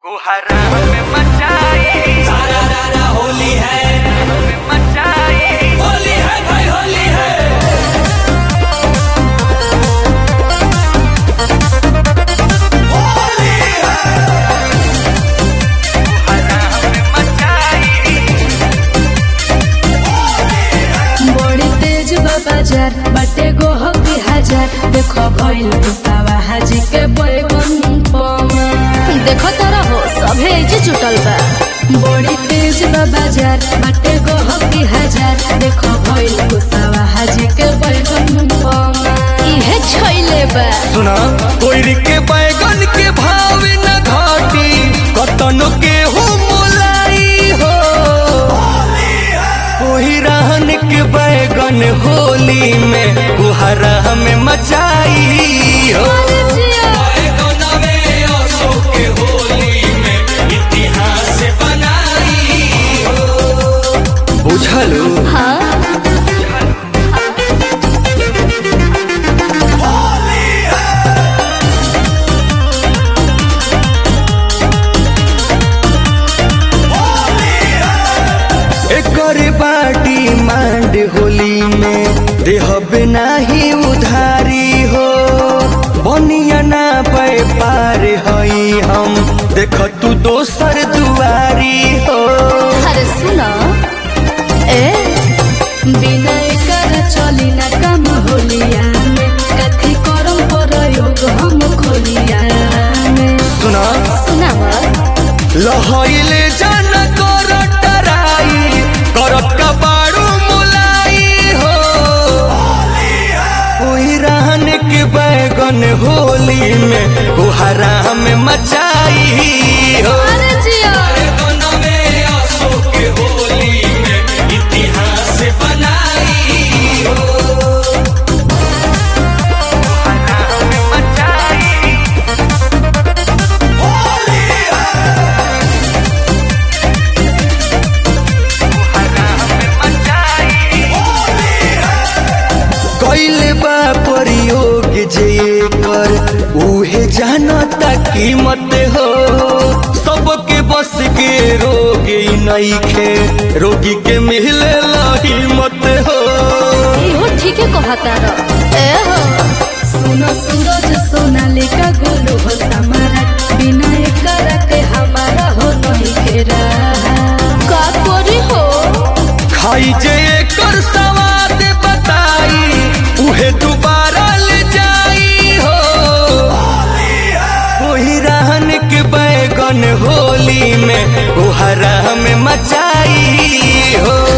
कोहरा में मचाई सारा रारा होली है, में मचाई होली है भाई होली है। होली है, कोहरा में मचाई बड़ी तेज बाजार बाटे गोह की हजार देखो भइल गुस्सावा हाजी के बैगन पमा देखो तारा हो सभे जे जुटल बा बड़ी तेज बाजार बाटे गोह की हजार देखो भइल गुस्सावा हाजी के बैगन पमा इहे छैले बा सुना कोयरी के बैगन के भाव न घाटी कतनो के हो मोलाई हो। कोई रहन के बैगन होली में कुहरा में मचाई हो। बैगनवे असो के होली में इतिहास बनाई हो। बुझलू हाँ एकर बाटी मांड होली में देहब नाही उधारी हो। बनिया ना पे पार हई हम देख तू दोसर दुआरी हो। अरे सुनो ए बिना एकर चली ना काम होलिया में कथी करम प्रयोग हम खोलिया में सुना सुनावा लहइले जान कर टराई करत का बारू मुलाई हो। कोई रहन के बैगन होली में कुहरा में मचाई हो। अरे जिया बैगनवे असो के होली में इतिहास बनाई हो। कोहरा में मचाई कोहरा में मचाई कैले बा प्रयोग जे कर उहे जानता कीमत हो। सबके बस के रोग नइखे रोगी के मिले हिम्मत हो। इहो ठीके कहता र ए हो सुनो सूरज सोनालिका गोलू हो समारा बिना एकर के हमारा हो नहीं घेरा का करी हो खाई जे एकर स्वाद बताई उहे दोबारा ले जाई हो। कोई रहन के बैगन होली में कुहरा में मचाई हो।